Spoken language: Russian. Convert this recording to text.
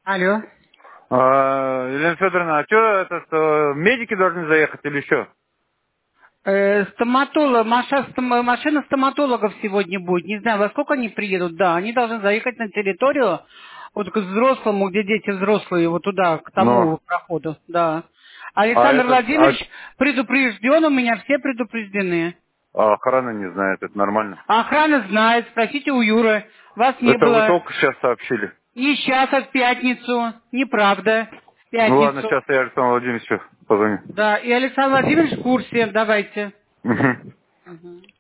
Алло. Елена Федоровна, а что это, медики должны заехать или что? Машина стоматологов сегодня будет. Не знаю, во сколько они приедут. Да, они должны заехать на территорию, вот к взрослому, где дети взрослые, вот туда, к Ну, тому проходу. Да. а Александр этот, Владимирович предупрежден, у меня все предупреждены. охрана не знает, это нормально. А охрана знает, спросите у Юры. Вас не Это вы было только сейчас сообщили. ни сейчас, а в пятницу. Неправда. В Ну ладно, пятницу. сейчас я Александру Владимировичу позвоню. Да, и Александр Владимирович в курсе. Давайте. Мгм. Мгм.